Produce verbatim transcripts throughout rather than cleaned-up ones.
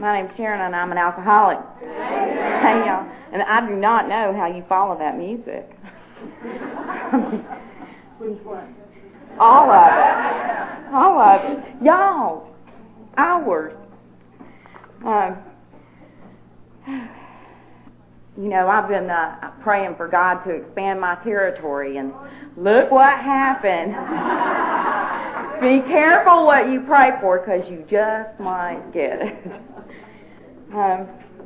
My name's Sharon, and I'm an alcoholic. Hey, y'all. And I do not know how you follow that music. Which one? All of it. All of it. Y'all. Hours. Um, you know, I've been uh, praying for God to expand my territory, and look what happened. Be careful what you pray for, because you just might get it. Um,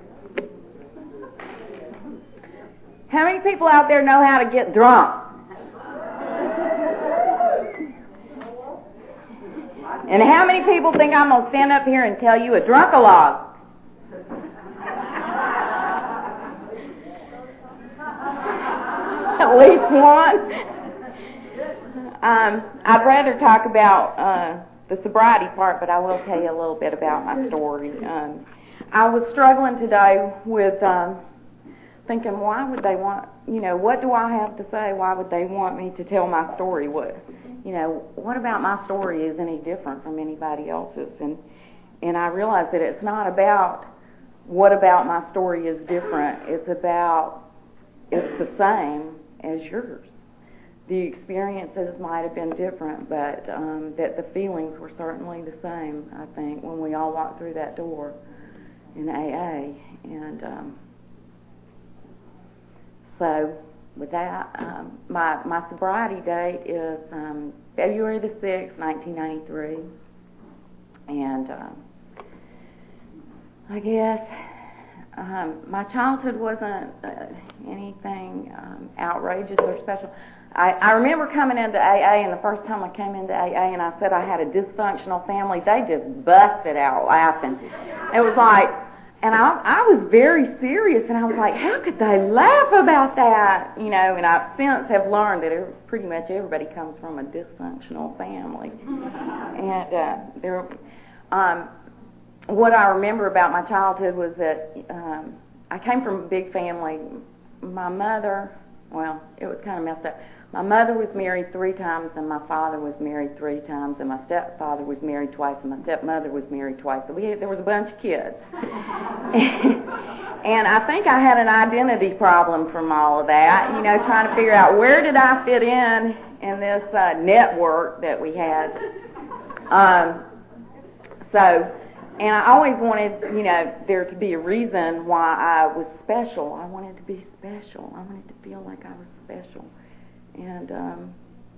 how many people out there know how to get drunk? And how many people think I'm going to stand up here and tell you a drunk-a-log? At least one. Um, I'd rather talk about uh, the sobriety part, but I will tell you a little bit about my story. Um, I was struggling today with um, thinking, why would they want, you know, what do I have to say? Why would they want me to tell my story? What, you know, what about my story is any different from anybody else's? And and I realized that it's not about what about my story is different. It's about it's the same as yours. The experiences might have been different, but um, that the feelings were certainly the same, I think, when we all walked through that door in A A. And um, so with that, um, my, my sobriety date is um, February the sixth, nineteen ninety-three. And um, I guess um, my childhood wasn't uh, anything um, outrageous or special. I, I remember coming into A A, and the first time I came into A A and I said I had a dysfunctional family, they just busted out laughing. It was like, and I, I was very serious, and I was like, how could they laugh about that? You know, and I since have learned that every, pretty much everybody comes from a dysfunctional family. And uh, there, um, what I remember about my childhood was that um, I came from a big family. My mother, well, it was kind of messed up. My mother was married three times, and my father was married three times, and my stepfather was married twice, and my stepmother was married twice. So we had, there was a bunch of kids. And I think I had an identity problem from all of that, you know, trying to figure out where did I fit in in this uh, network that we had. Um, so, and I always wanted, you know, there to be a reason why I was special. I wanted to be special. I wanted to feel like I was special. And um,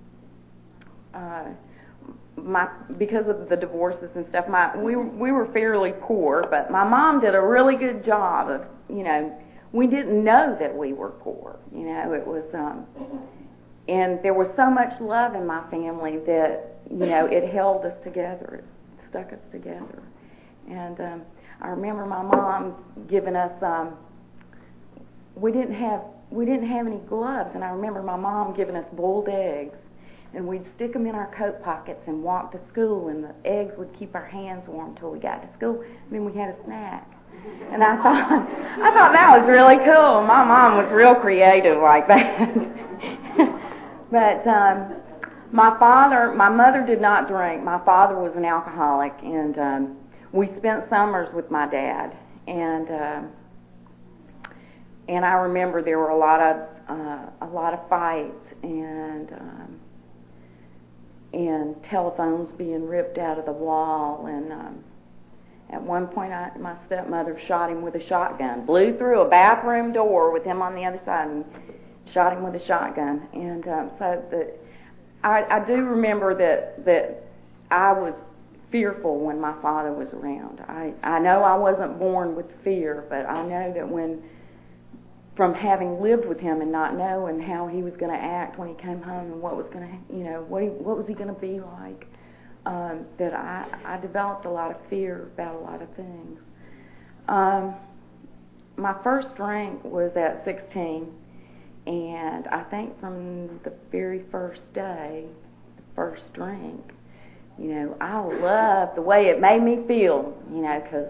uh, my because of the divorces and stuff, my we we were fairly poor, but my mom did a really good job of, you know, we didn't know that we were poor. You know, it was, um, and there was so much love in my family that, you know, it held us together. It stuck us together. And um, I remember my mom giving us. Um, we didn't have. We didn't have any gloves, and I remember my mom giving us boiled eggs, and we'd stick them in our coat pockets and walk to school, and the eggs would keep our hands warm till we got to school, and then we had a snack. And I thought, I thought that was really cool. My mom was real creative like that. But um, my father, my mother did not drink. My father was an alcoholic, and um, we spent summers with my dad, and. Uh, And I remember there were a lot of uh, a lot of fights and um, and telephones being ripped out of the wall. And um, at one point, I, my stepmother shot him with a shotgun, blew through a bathroom door with him on the other side, and shot him with a shotgun. And um, so the, I, I do remember that that I was fearful when my father was around. I I know I wasn't born with fear, but I know that when from having lived with him and not knowing how he was going to act when he came home and what was going to, you know, what he, what was he going to be like, um, that I, I developed a lot of fear about a lot of things. Um, my first drink was at sixteen, and I think from the very first day, the first drink, you know, I loved the way it made me feel, you know, because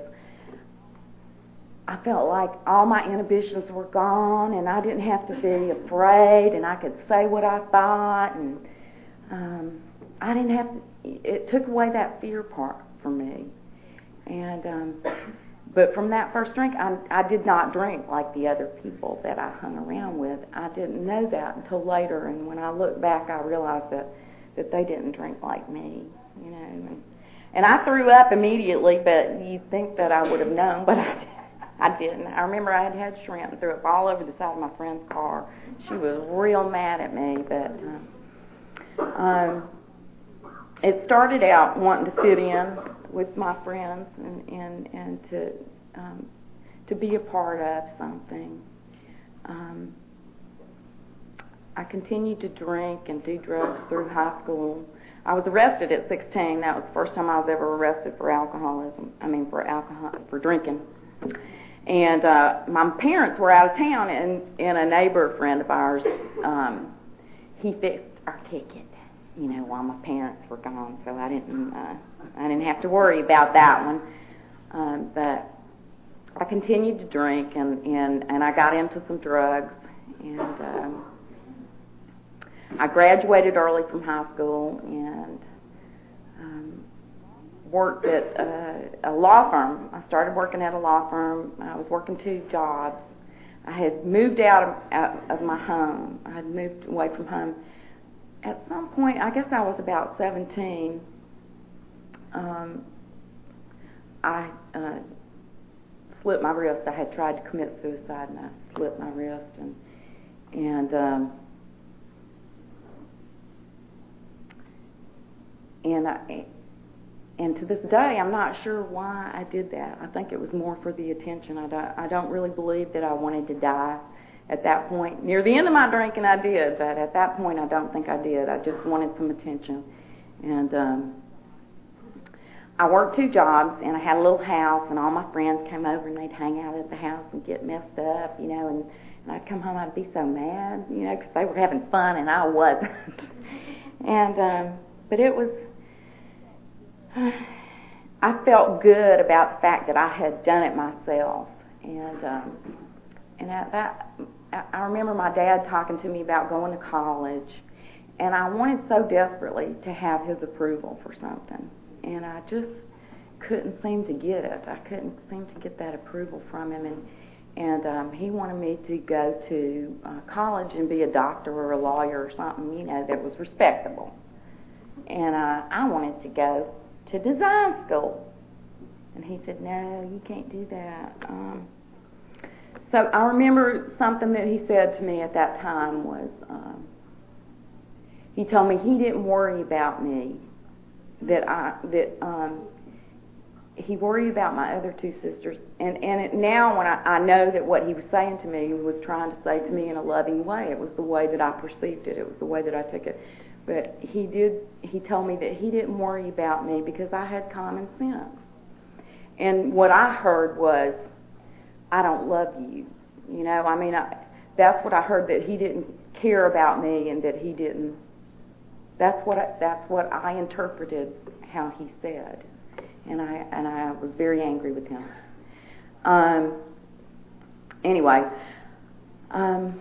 I felt like all my inhibitions were gone, and I didn't have to be afraid, and I could say what I thought, and um, I didn't have to. It took away that fear part for me, and um, but from that first drink, I, I did not drink like the other people that I hung around with. I didn't know that until later, and when I look back, I realized that, that they didn't drink like me, you know. And, and I threw up immediately, but you'd think that I would have known, but I, I didn't. I remember I had had shrimp and threw up all over the side of my friend's car. She was real mad at me, but uh, um, it started out wanting to fit in with my friends and and, and to um, to be a part of something. Um, I continued to drink and do drugs through high school. I was arrested at sixteen. That was the first time I was ever arrested for alcoholism. I mean, for alcohol, for drinking. And uh, my parents were out of town, and, and a neighbor friend of ours, um, he fixed our ticket, you know, while my parents were gone. So I didn't, uh, I didn't have to worry about that one. Um, but I continued to drink, and, and, and I got into some drugs, and um, I graduated early from high school, and um, worked at uh, a law firm. I started working at a law firm. I was working two jobs. I had moved out of, out of my home. I had moved away from home. At some point, I guess I was about seventeen, um, I uh, slit my wrist. I had tried to commit suicide, and I slit my wrist. And, and um, And I, and to this day, I'm not sure why I did that. I think it was more for the attention. I don't, I don't really believe that I wanted to die at that point. Near the end of my drinking, I did, but at that point, I don't think I did. I just wanted some attention. And um, I worked two jobs, and I had a little house, and all my friends came over, and they'd hang out at the house and get messed up, you know, and, and I'd come home, I'd be so mad, you know, because they were having fun, and I wasn't. and um, But it was... I felt good about the fact that I had done it myself, and um, and at that, I remember my dad talking to me about going to college, and I wanted so desperately to have his approval for something, and I just couldn't seem to get it. I couldn't seem to get that approval from him, and and um, he wanted me to go to uh, college and be a doctor or a lawyer or something, you know, that was respectable, and uh, I wanted to go to design school. And he said, no, you can't do that. Um, so I remember something that he said to me at that time was, um, he told me he didn't worry about me, that I, that um, he worried about my other two sisters. And, and it, now when I, I know that what he was saying to me, he was trying to say to me in a loving way. It was the way that I perceived it. It was the way that I took it. But he did, he told me that he didn't worry about me because I had common sense. And what I heard was, I don't love you. You know, I mean, I, that's what I heard, that he didn't care about me and that he didn't, that's what I, that's what I interpreted how he said. And I, and I was very angry with him. Um, anyway, um,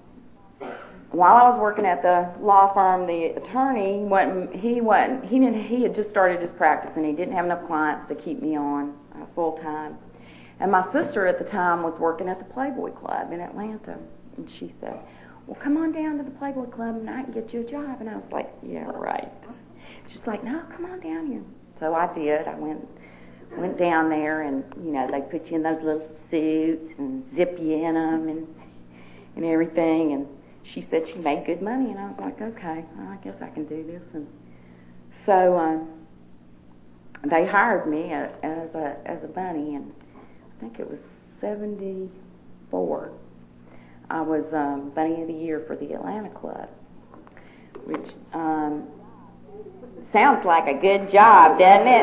while I was working at the law firm, the attorney wasn't, he wasn't, he didn't, he had just started his practice, and he didn't have enough clients to keep me on uh, full time. And my sister at the time was working at the Playboy Club in Atlanta, and she said, well, come on down to the Playboy Club and I can get you a job. And I was like, yeah, right. She's like, no, come on down here. So I did. I went went down there, and, you know, they put you in those little suits and zip you in them and, and everything, and she said she made good money, and I was like, okay, well, I guess I can do this. And so um, they hired me as a as a bunny, and I think it was seventy-four. I was um, Bunny of the Year for the Atlanta Club, which um, sounds like a good job, doesn't it?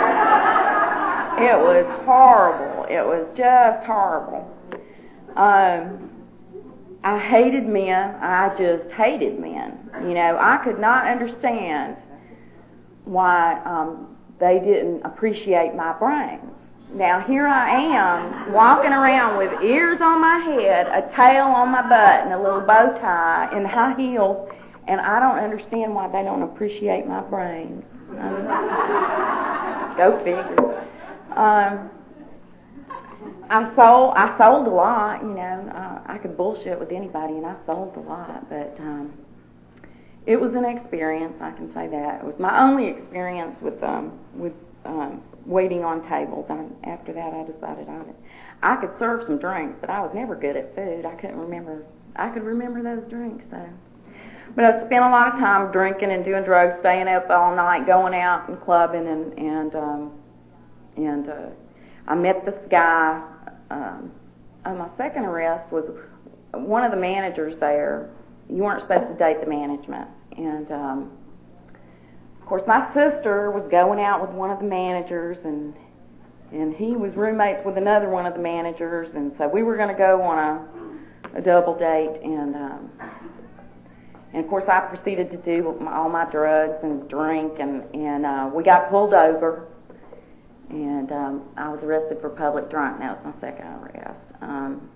It was horrible. It was just horrible. Um, I hated men. I just hated men. You know, I could not understand why um, they didn't appreciate my brains. Now, here I am, walking around with ears on my head, a tail on my butt, and a little bow tie, and high heels, and I don't understand why they don't appreciate my brains. Um, go figure. Um, I sold. I sold a lot. You know, uh, I could bullshit with anybody, and I sold a lot. But um, it was an experience. I can say that it was my only experience with um, with um, waiting on tables. I, after that, I decided I I could serve some drinks, but I was never good at food. I couldn't remember. I could remember those drinks though. But I spent a lot of time drinking and doing drugs, staying up all night, going out and clubbing, and and um, and uh, I met this guy. Um, on my second arrest was one of the managers there. You weren't supposed to date the management, and um, of course my sister was going out with one of the managers, and and he was roommates with another one of the managers, and so we were going to go on a, a double date, and um, and of course I proceeded to do my, all my drugs and drink, and and uh, we got pulled over. And um, I was arrested for public drunk. That was my second arrest. Um,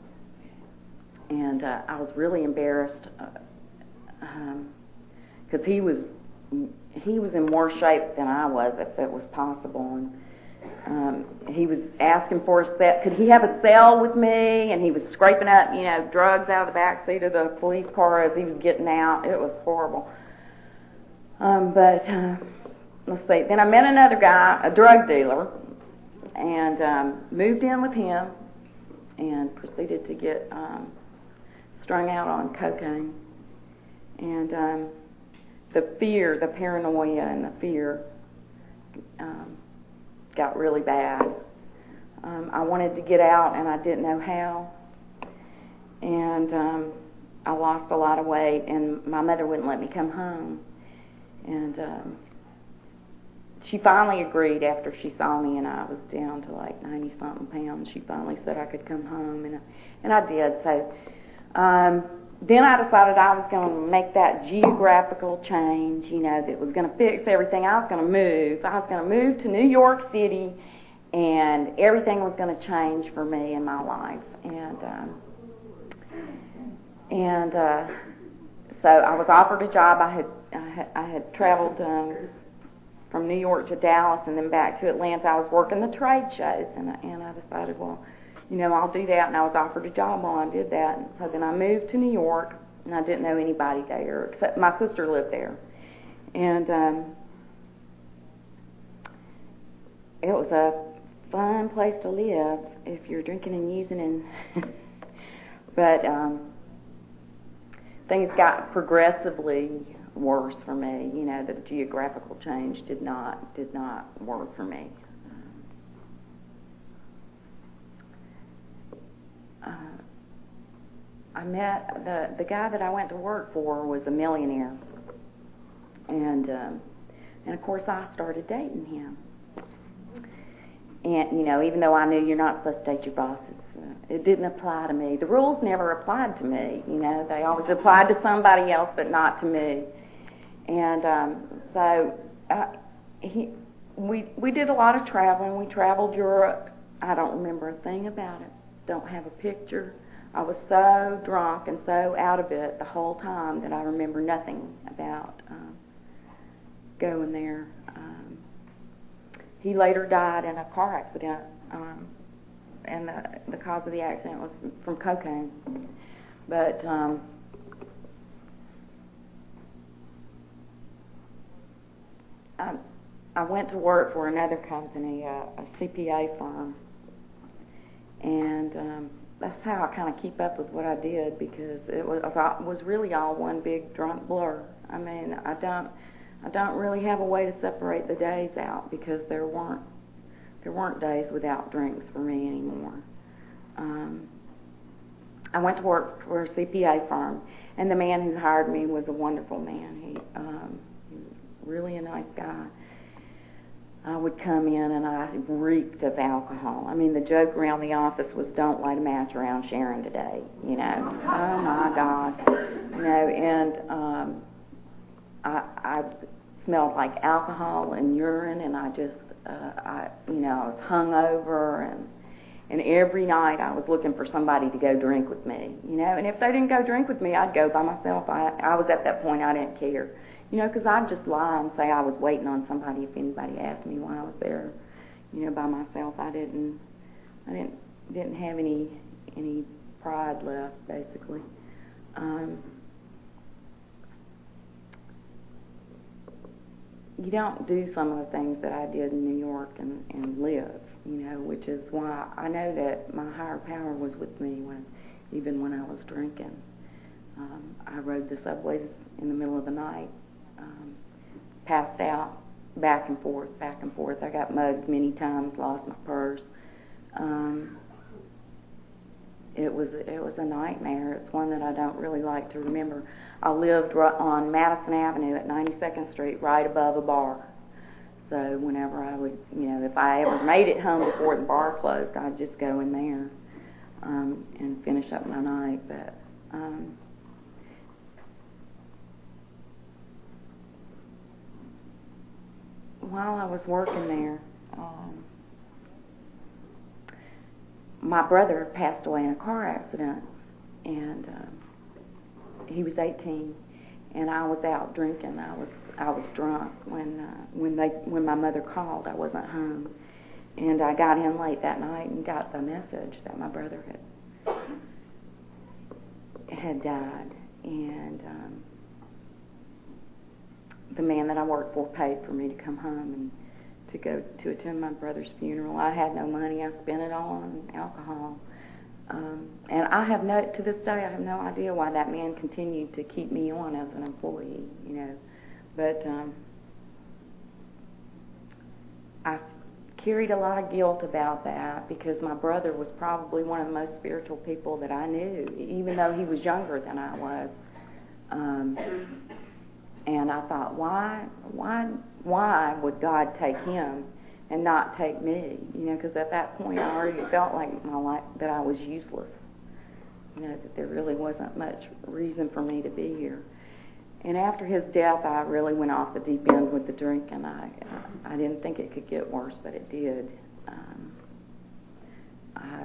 and uh, I was really embarrassed because um, he was he was in more shape than I was, if it was possible. And um, he was asking for a cell. Could he have a cell with me? And he was scraping up, you know, drugs out of the back seat of the police car as he was getting out. It was horrible. Um, but uh, let's see. Then I met another guy, a drug dealer, and um, moved in with him and proceeded to get um, strung out on cocaine. And um, the fear, the paranoia and the fear um, got really bad. Um, I wanted to get out and I didn't know how. And um, I lost a lot of weight, and my mother wouldn't let me come home. And um, she finally agreed after she saw me, and I was down to like ninety something pounds. She finally said I could come home, and I, and I did. So um, then I decided I was going to make that geographical change, you know, that was going to fix everything. I was going to move. I was going to move to New York City, and everything was going to change for me in my life. And um, and uh, so I was offered a job. I had I had, I had traveled um, from New York to Dallas and then back to Atlanta. I was working the trade shows, and I, and I decided, well, you know, I'll do that. And I was offered a job while I did that. And so then I moved to New York, and I didn't know anybody there except my sister lived there. And um, it was a fun place to live if you're drinking and using, and but um, things got progressively worse for me. You know, the geographical change did not did not work for me. Uh, I met the the guy that I went to work for was a millionaire, and um, and of course I started dating him. And you know, even though I knew you're not supposed to date your bosses, uh, it didn't apply to me. The rules never applied to me. You know, they always applied to somebody else, but not to me. And um, so uh, he, we we did a lot of traveling. We traveled Europe. I don't remember a thing about it. Don't have a picture. I was so drunk and so out of it the whole time that I remember nothing about um, going there. Um, he later died in a car accident, um, and the, the cause of the accident was from cocaine. But um, I, I went to work for another company, a, a C P A firm, and um, that's how I kind of keep up with what I did, because it was it was really all one big drunk blur. I mean, I don't I don't really have a way to separate the days out, because there weren't there weren't days without drinks for me anymore. Um, I went to work for a C P A firm, and the man who hired me was a wonderful man. He, um, he was really a nice guy. I would come in and I reeked of alcohol. I mean, the joke around the office was, don't light a match around Sharon today, you know. Oh my God. You know, and um, I, I smelled like alcohol and urine, and I just, uh, I, you know, I was hungover, and and every night I was looking for somebody to go drink with me, you know. And if they didn't go drink with me, I'd go by myself. I, I was at that point, I didn't care. You know, because I'd just lie and say I was waiting on somebody if anybody asked me why I was there, you know, by myself. I didn't, I didn't didn't have any any pride left, basically. Um, you don't do some of the things that I did in New York and, and live, you know, which is why I know that my higher power was with me when, even when I was drinking. Um, I rode the subways in the middle of the night, um, passed out, back and forth, back and forth. I got mugged many times, lost my purse. Um, it was it was a nightmare. It's one that I don't really like to remember. I lived right on Madison Avenue at ninety-second Street, right above a bar. So whenever I would, you know, if I ever made it home before the bar closed, I'd just go in there um, and finish up my night. But um, while I was working there, um, my brother passed away in a car accident, and uh, he was eighteen, and I was out drinking. I was I was drunk when uh, when they when my mother called. I wasn't home, and I got in late that night and got the message that my brother had had died, and um, the man that I worked for paid for me to come home and to go to attend my brother's funeral. I had no money. I spent it all on alcohol. Um, and I have no, to this day, I have no idea why that man continued to keep me on as an employee, you know. But um, I carried a lot of guilt about that because my brother was probably one of the most spiritual people that I knew, even though he was younger than I was. Um, and I thought, why, why, why would God take him and not take me? You know, because at that point I already felt like my life, that I was useless. You know, that there really wasn't much reason for me to be here. And after his death, I really went off the deep end with the drink, and I, I didn't think it could get worse, but it did. Um, I,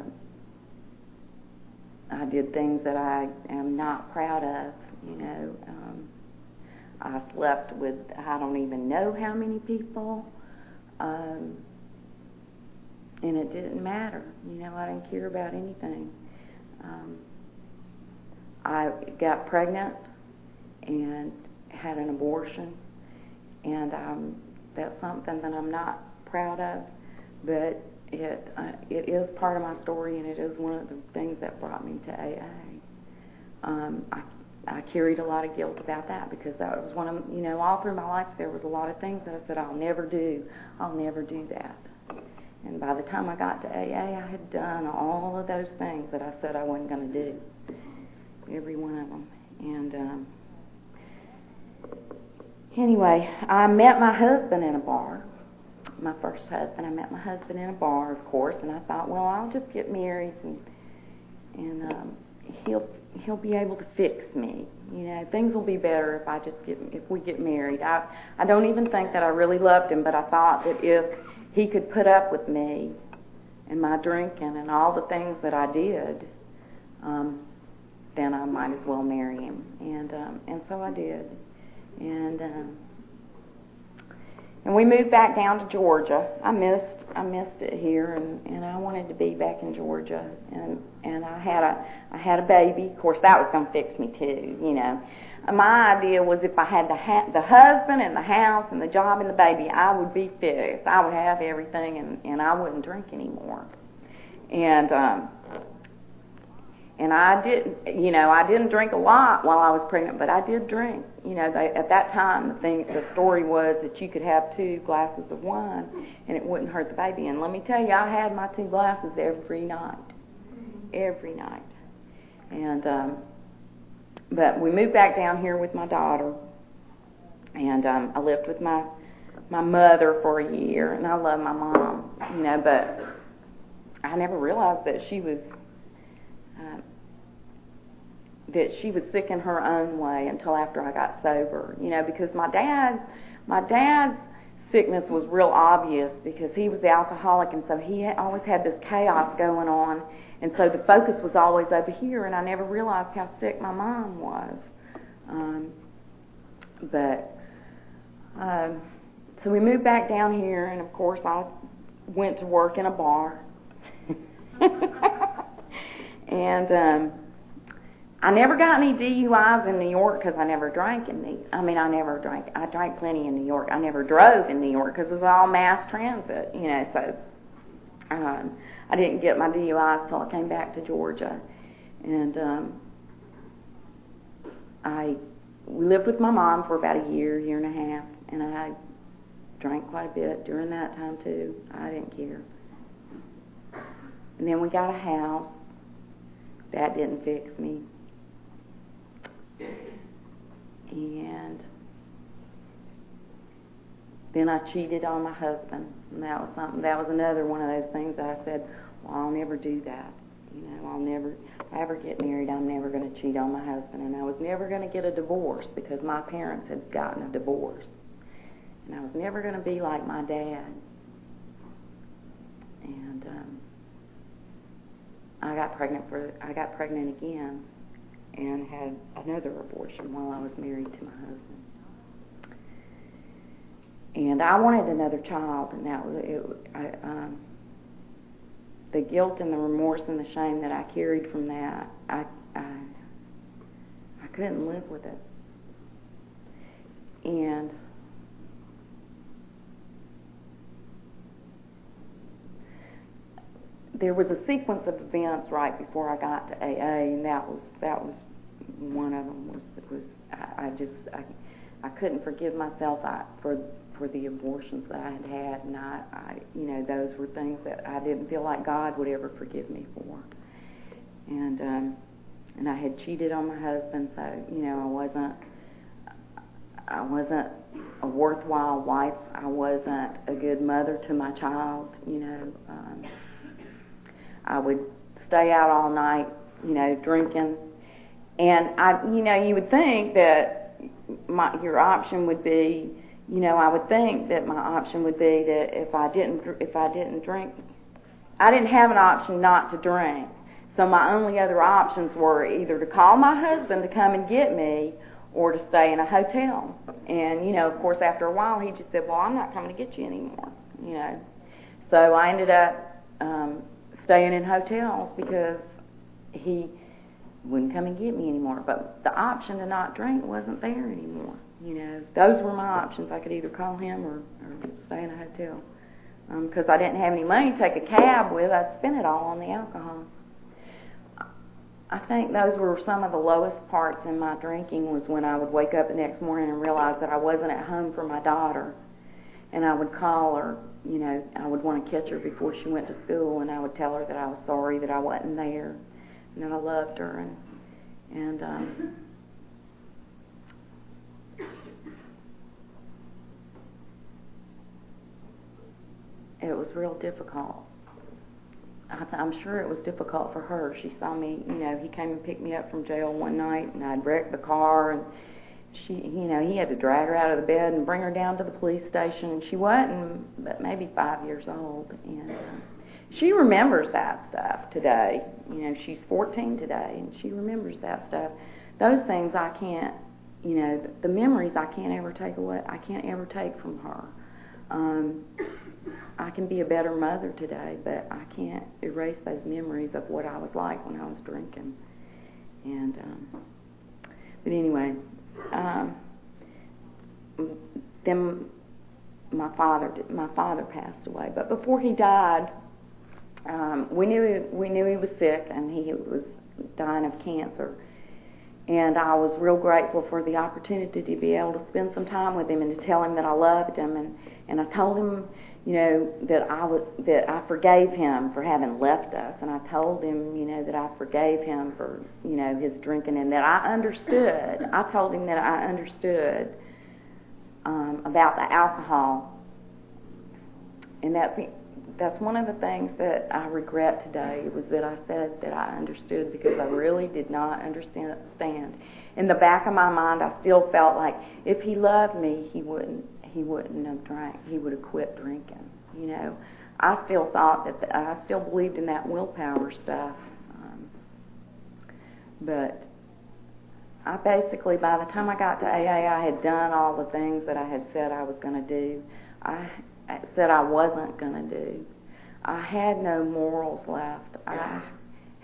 I did things that I am not proud of. You know, um, I slept with I don't even know how many people. Um, and it didn't matter. You know, I didn't care about anything. Um, I got pregnant and had an abortion, and um, that's something that I'm not proud of, but it uh, it is part of my story, and it is one of the things that brought me to A A. Um, I, I carried a lot of guilt about that because that was one of, you know, all through my life there was a lot of things that I said, I'll never do, I'll never do that. And by the time I got to A A, I had done all of those things that I said I wasn't going to do, every one of them. And um, anyway, I met my husband in a bar, my first husband. I met my husband in a bar, of course, and I thought, well, I'll just get married and and um, he'll he'll be able to fix me. You know, things will be better if I just get if we get married. I I don't even think that I really loved him, but I thought that if he could put up with me and my drinking and all the things that I did, um, then I might as well marry him. And um, and so I did. And um, and we moved back down to Georgia. I missed I missed it here, and, and I wanted to be back in Georgia. And and I had a I had a baby. Of course, that was going to fix me too. You know, my idea was if I had the ha- the husband and the house and the job and the baby, I would be fixed. I would have everything, and, and I wouldn't drink anymore. And um, and I didn't, you know, I didn't drink a lot while I was pregnant, but I did drink. You know, they, at that time, the thing, the story was that you could have two glasses of wine, and it wouldn't hurt the baby. And let me tell you, I had my two glasses every night, every night. And um, but we moved back down here with my daughter, and um, I lived with my my mother for a year, and I love my mom, you know, but I never realized that she was. Uh, that she was sick in her own way until after I got sober, you know, because my dad, my dad's sickness was real obvious because he was the alcoholic, and so he had, always had this chaos going on, and so the focus was always over here, and I never realized how sick my mom was. Um, but um, so we moved back down here, and of course I went to work in a bar. And um, I never got any D U Is in New York because I never drank in New I mean, I never drank. I drank plenty in New York. I never drove in New York because it was all mass transit, you know, so um, I didn't get my D U Is until I came back to Georgia. And um, I we lived with my mom for about a year, year and a half, and I drank quite a bit during that time too. I didn't care. And then we got a house. That didn't fix me. And then I cheated on my husband, and that was something. That was another one of those things that I said, "Well, I'll never do that. You know, I'll never, if I ever get married, I'm never going to cheat on my husband." And I was never going to get a divorce because my parents had gotten a divorce, and I was never going to be like my dad. And um, I got pregnant for. I got pregnant again, and had another abortion while I was married to my husband. And I wanted another child, and that was it. I, um, the guilt and the remorse and the shame that I carried from that, I, I, I couldn't live with it. And there was a sequence of events right before I got to A A, and that was that was one of them. Was was I, I just I, I couldn't forgive myself I, for for the abortions that I had had, and I, I you know those were things that I didn't feel like God would ever forgive me for. And um, and I had cheated on my husband, so you know I wasn't I wasn't a worthwhile wife. I wasn't a good mother to my child. You know. Um, I would stay out all night, you know, drinking, and I, you know, you would think that my your option would be, you know, I would think that my option would be that if I didn't if I didn't drink, I didn't have an option not to drink. So my only other options were either to call my husband to come and get me, or to stay in a hotel. And you know, of course, after a while, he just said, "Well, I'm not coming to get you anymore," you know. So I ended up. Um, staying in hotels because he wouldn't come and get me anymore. But the option to not drink wasn't there anymore. You know, those were my options. I could either call him or, or stay in a hotel. Because um, I didn't have any money to take a cab with. I'd spend it all on the alcohol. I think those were some of the lowest parts in my drinking, was when I would wake up the next morning and realize that I wasn't at home for my daughter. And I would call her. You know, I would want to catch her before she went to school, and I would tell her that I was sorry that I wasn't there, and that I loved her, and and um, it was real difficult. I th- I'm sure it was difficult for her. She saw me, you know, he came and picked me up from jail one night, and I'd wrecked the car, and she, you know, he had to drag her out of the bed and bring her down to the police station, and she wasn't but maybe five years old, and uh, she remembers that stuff today. You know, she's fourteen today, and she remembers that stuff. Those things I can't, you know, the, the memories I can't ever take away. I can't ever take from her. Um, I can be a better mother today, but I can't erase those memories of what I was like when I was drinking. And um, but anyway. Um, then my father my father passed away, but before he died, um, we knew we knew he was sick and he was dying of cancer, and I was real grateful for the opportunity to be able to spend some time with him and to tell him that I loved him, and, and I told him, you know, that I was that I forgave him for having left us, and I told him, you know, that I forgave him for, you know, his drinking, and that I understood. I told him that I understood um, about the alcohol, and that's that's one of the things that I regret today, was that I said that I understood, because I really did not understand. In the back of my mind, I still felt like if he loved me, he wouldn't. He wouldn't have drank. He would have quit drinking. You know, I still thought that the, I still believed in that willpower stuff. Um, but I basically, by the time I got to A A, I had done all the things that I had said I was going to do. I, I said I wasn't going to do. I had no morals left. I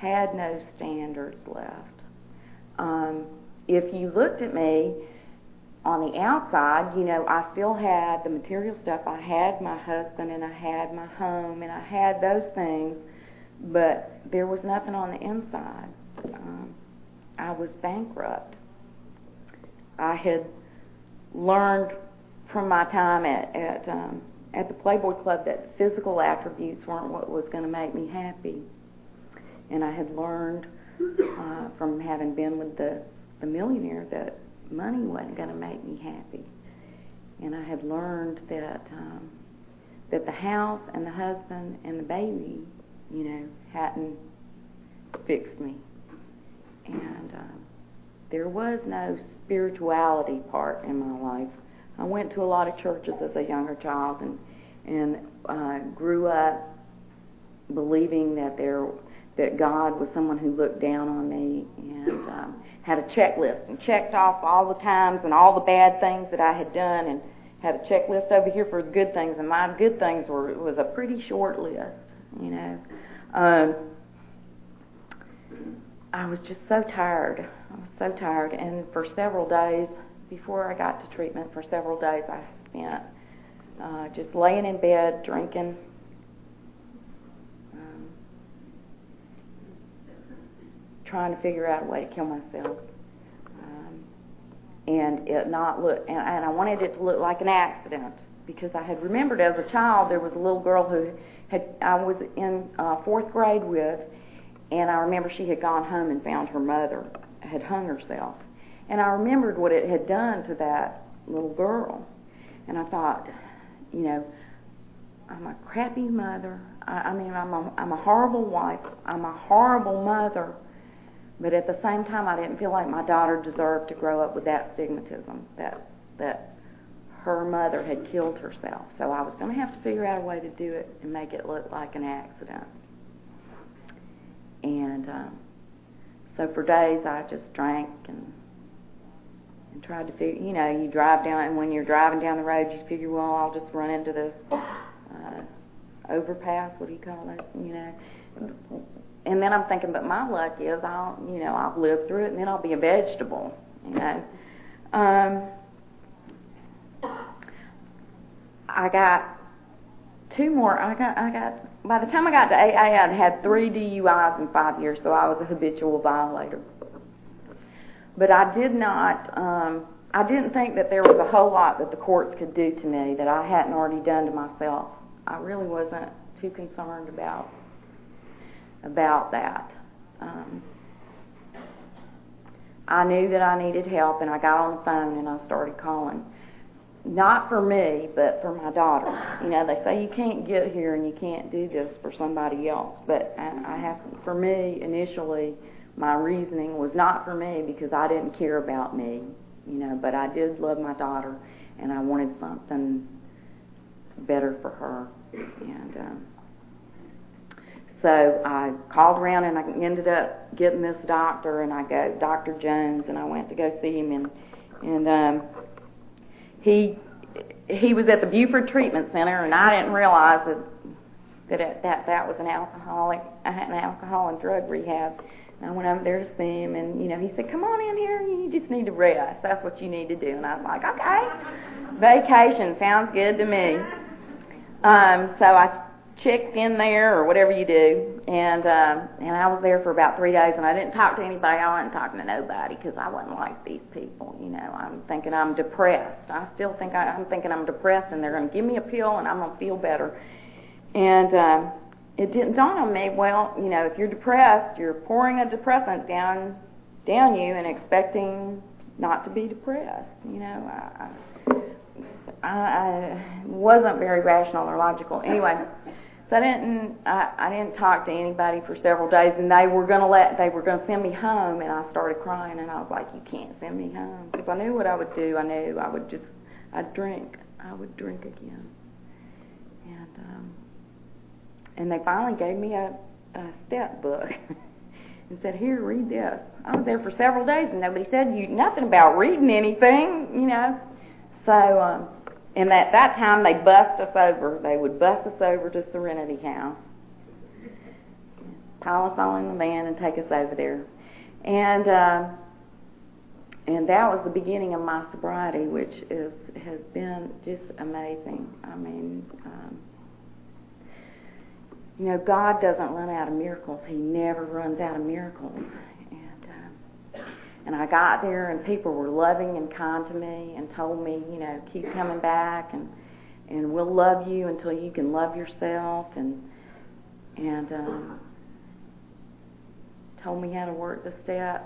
had no standards left. Um, if you looked at me on the outside, you know, I still had the material stuff. I had my husband and I had my home and I had those things, but there was nothing on the inside. Um, I was bankrupt. I had learned from my time at at, um, at the Playboy Club that physical attributes weren't what was going to make me happy. And I had learned uh, from having been with the, the millionaire that money wasn't going to make me happy. And I had learned that um, that the house and the husband and the baby, you know, hadn't fixed me. And um, there was no spirituality part in my life. I went to a lot of churches as a younger child and and uh, grew up believing that there that God was someone who looked down on me, and um, had a checklist and checked off all the times and all the bad things that I had done, and had a checklist over here for the good things, and my good things were was a pretty short list, you know. Um, I was just so tired. I was so tired, and for several days before I got to treatment, for several days I spent uh, just laying in bed drinking. Trying to figure out a way to kill myself, um, and it not look, and, and I wanted it to look like an accident, because I had remembered as a child there was a little girl who had I was in uh, fourth grade with, and I remember she had gone home and found her mother had hung herself, and I remembered what it had done to that little girl, and I thought, you know, I'm a crappy mother. I, I mean, I'm a, I'm a horrible wife. I'm a horrible mother. But at the same time, I didn't feel like my daughter deserved to grow up with that stigmatism, that that her mother had killed herself. So I was going to have to figure out a way to do it and make it look like an accident. And um, so for days, I just drank and and tried to figure, you know, you drive down, and when you're driving down the road, you figure, well, I'll just run into this uh, overpass, what do you call it, you know. And then I'm thinking, but my luck is I'll, you know, I'll live through it, and then I'll be a vegetable, you know. Um, I got two more. I got, I got. By the time I got to A A, I'd had three D U Is in five years, so I was a habitual violator. But I did not. Um, I didn't think that there was a whole lot that the courts could do to me that I hadn't already done to myself. I really wasn't too concerned about. about that. Um, I knew that I needed help, and I got on the phone and I started calling. Not for me, but for my daughter. You know, they say you can't get here and you can't do this for somebody else, but I, I have. For me, initially, my reasoning was not for me because I didn't care about me, you know, but I did love my daughter, and I wanted something better for her, and um, So I called around, and I ended up getting this doctor, and I go Doctor Jones, and I went to go see him, and and um, he he was at the Buford Treatment Center, and I didn't realize that that it, that that was an alcoholic an alcohol and drug rehab. And I went over there to see him, and you know he said, "Come on in here, you just need to rest. That's what you need to do." And I was like, "Okay, vacation sounds good to me." Um, so I checked in there, or whatever you do, and um, and I was there for about three days, and I didn't talk to anybody. I wasn't talking to nobody because I wasn't like these people. You know, I'm thinking I'm depressed. I still think I, I'm thinking I'm depressed, and they're going to give me a pill, and I'm going to feel better. And um, it didn't dawn on me. Well, you know, if you're depressed, you're pouring a depressant down down you and expecting not to be depressed. You know, I, I, I wasn't very rational or logical. Anyway. So I didn't. I, I didn't talk to anybody for several days, and they were going to let. They were going to send me home, and I started crying, and I was like, "You can't send me home." If I knew what I would do, I knew I would just. I'd drink. I would drink again. And um, and they finally gave me a, a step book and said, "Here, read this." I was there for several days, and nobody said you nothing about reading anything, you know. So. Um, And at that time, they bussed us over. They would bus us over to Serenity House. pile us all in the van and take us over there. And uh, and that was the beginning of my sobriety, which is has been just amazing. I mean, um, you know, God doesn't run out of miracles. He never runs out of miracles. And um, and I got there, and people were loving and kind to me, and told me, you know, keep coming back, and and we'll love you until you can love yourself, and and um, told me how to work the steps.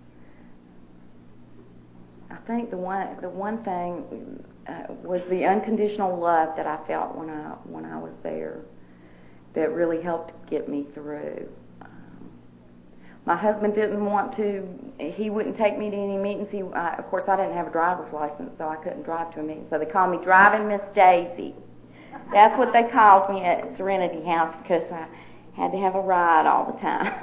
I think the one the one thing uh, was the unconditional love that I felt when I when I was there that really helped get me through. Um, my husband didn't want to. He wouldn't take me to any meetings. He, I, of course, I didn't have a driver's license, so I couldn't drive to a meeting. So they called me Driving Miss Daisy. That's what they called me at Serenity House, because I had to have a ride all the time.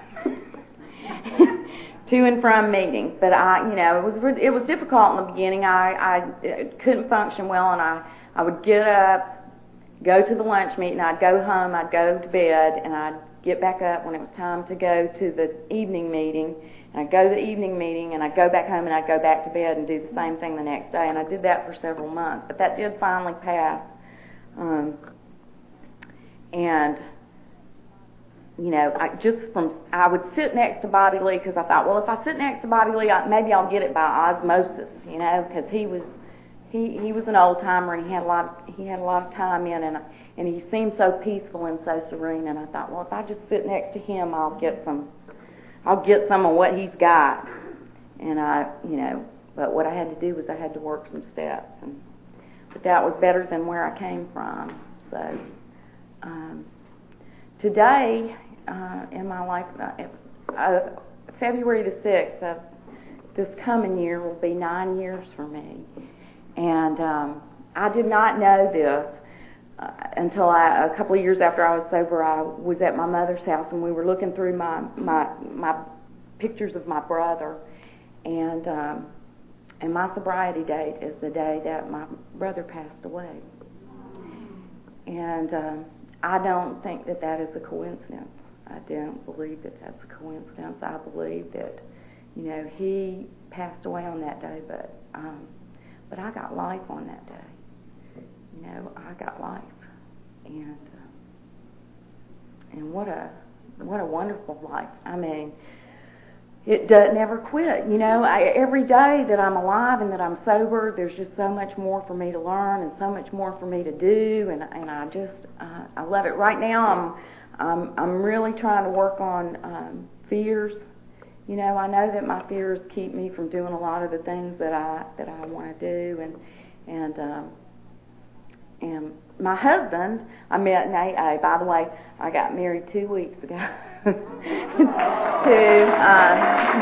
To and from meetings, but I, you know, it was it was difficult in the beginning. I, I couldn't function well, and I, I would get up, go to the lunch meeting, I'd go home, I'd go to bed, and I'd get back up when it was time to go to the evening meeting, and I'd go to the evening meeting, and I'd go back home, and I'd go back to bed and do the same thing the next day, and I did that for several months, but that did finally pass, um, and you know, I just from I would sit next to Bobby Lee, because I thought, well, if I sit next to Bobby Lee, I, maybe I'll get it by osmosis, you know, because he was he he was an old timer, and he had a lot of, he had a lot of time in, and and he seemed so peaceful and so serene, and I thought, well, if I just sit next to him, I'll get some I'll get some of what he's got, and I you know, but what I had to do was I had to work some steps, and but that was better than where I came from. So um, today. Uh, in my life, uh, uh, February the sixth of this coming year will be nine years for me. And um, I did not know this uh, until I, a couple of years after I was sober. I was at my mother's house, and we were looking through my my, my pictures of my brother, and um, and my sobriety date is the day that my brother passed away. And um, I don't think that that is a coincidence. I don't believe that that's a coincidence. I believe that, you know, he passed away on that day, but um, but I got life on that day. You know, I got life, and uh, and what a what a wonderful life. I mean, it does never quit. You know, I, every day that I'm alive and that I'm sober, there's just so much more for me to learn and so much more for me to do, and and I just uh, I love it. Right now, I'm. Um, I'm really trying to work on um, fears. You know, I know that my fears keep me from doing a lot of the things that I that I want to do, and and um, and my husband I met in A A. By the way, I got married two weeks ago. to uh,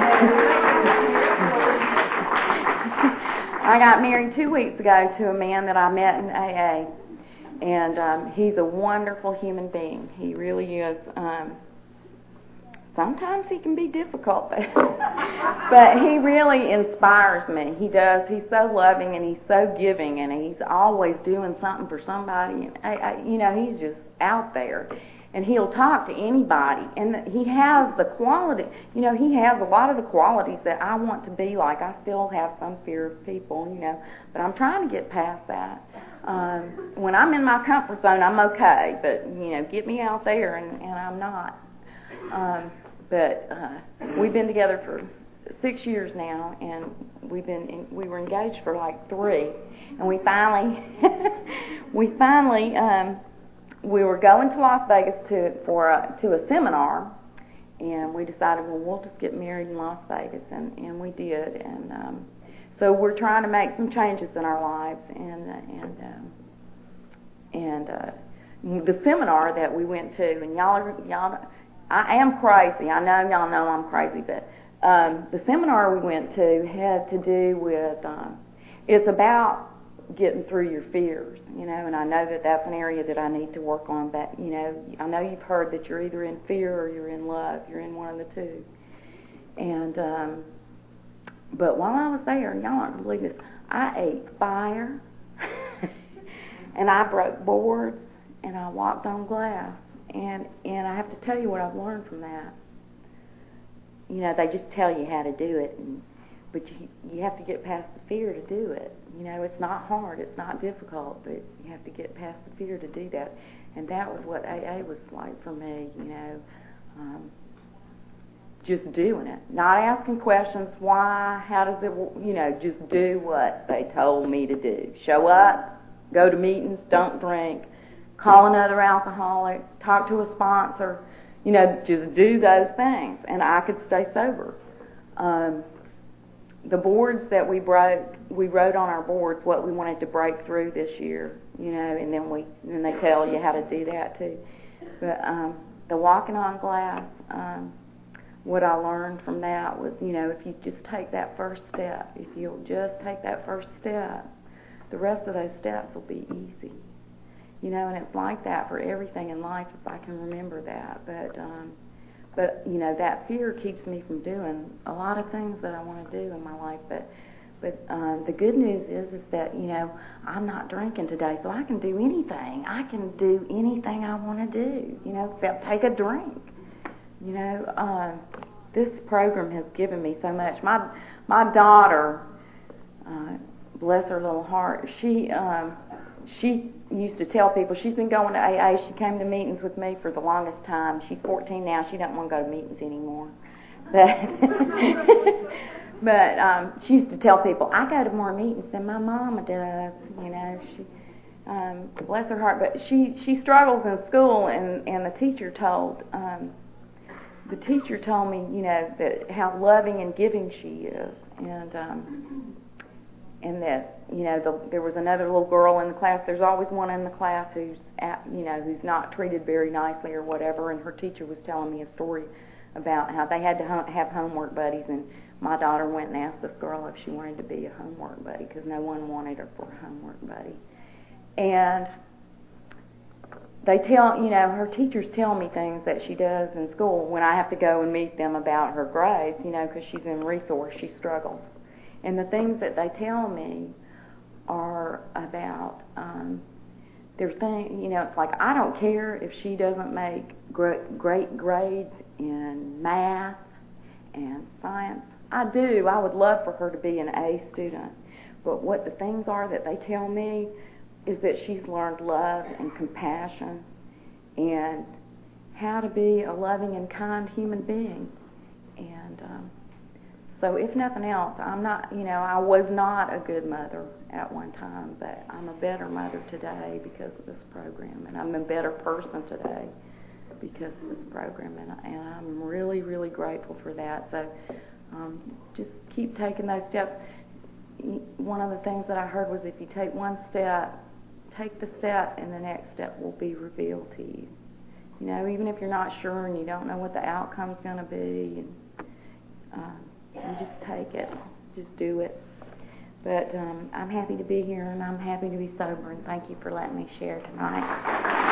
I got married two weeks ago to a man that I met in A A. And um, he's a wonderful human being. He really is. Um, sometimes he can be difficult, but, but he really inspires me. He does. He's so loving, and he's so giving, and he's always doing something for somebody. And I, I, you know, he's just out there, and he'll talk to anybody. And he has the quality. You know, he has a lot of the qualities that I want to be like. I still have some fear of people, you know, but I'm trying to get past that. Um, when I'm in my comfort zone, I'm okay, but, you know, get me out there, and, and I'm not. Um, but uh, we've been together for six years now, and we've been in, we were engaged for like three, and we finally, we finally, um, we were going to Las Vegas to for a, to a seminar, and we decided, well, we'll just get married in Las Vegas, and, and we did, and um, so we're trying to make some changes in our lives, and uh, and um, and uh, the seminar that we went to, and y'all are, y'all, I am crazy. I know y'all know I'm crazy, but um, the seminar we went to had to do with um, it's about getting through your fears, you know, and I know that that's an area that I need to work on. But you know, I know you've heard that you're either in fear or you're in love. You're in one of the two, and. Um, But while I was there, and y'all aren't going to believe this, I ate fire, and I broke boards, and I walked on glass. And and I have to tell you what I've learned from that. You know, they just tell you how to do it, and, but you you have to get past the fear to do it. You know, it's not hard, it's not difficult, but you have to get past the fear to do that. And that was what A A was like for me, you know, um, just doing it. Not asking questions, why, how does it, you know, just do what they told me to do. Show up, go to meetings, don't drink, call another alcoholic, talk to a sponsor, you know, just do those things, and I could stay sober. Um, the boards that we broke, we wrote on our boards what we wanted to break through this year, you know, and then we, and they tell you how to do that too. But um, the walking on glass, um, what I learned from that was, you know, if you just take that first step, if you'll just take that first step, the rest of those steps will be easy. You know, and it's like that for everything in life, if I can remember that. But, um, but you know, that fear keeps me from doing a lot of things that I want to do in my life. But, but um, the good news is, is that, you know, I'm not drinking today, so I can do anything. I can do anything I want to do. You know, except take a drink. You know, um, this program has given me so much. My my daughter, uh, bless her little heart, she. Um, She used to tell people, she's been going to A A, she came to meetings with me for the longest time. She's fourteen now, she doesn't want to go to meetings anymore. But, but um, she used to tell people, I go to more meetings than my mama does, you know. She, um, bless her heart, but she, she struggles in school, and, and the teacher told, um, the teacher told me, you know, that how loving and giving she is. And, um, and that, you know, the, there was another little girl in the class. There's always one in the class who's, at, you know, who's not treated very nicely or whatever. And her teacher was telling me a story about how they had to ho- have homework buddies, and my daughter went and asked this girl if she wanted to be a homework buddy because no one wanted her for a homework buddy. And they tell, you know, her teachers tell me things that she does in school when I have to go and meet them about her grades, you know, because she's in resource, she struggles. And the things that they tell me are about, um, their thing, you know, it's like, I don't care if she doesn't make great, great grades in math and science. I do. I would love for her to be an A student. But what the things are that they tell me is that she's learned love and compassion and how to be a loving and kind human being. And, um, So if nothing else, I'm not, you know, I was not a good mother at one time, but I'm a better mother today because of this program, and I'm a better person today because of this program, and, and I'm really, really grateful for that. So um, just keep taking those steps. One of the things that I heard was if you take one step, take the step, and the next step will be revealed to you. You know, even if you're not sure and you don't know what the outcome's going to be, and, um, you just take it. Just do it. But um, I'm happy to be here, and I'm happy to be sober, and thank you for letting me share tonight.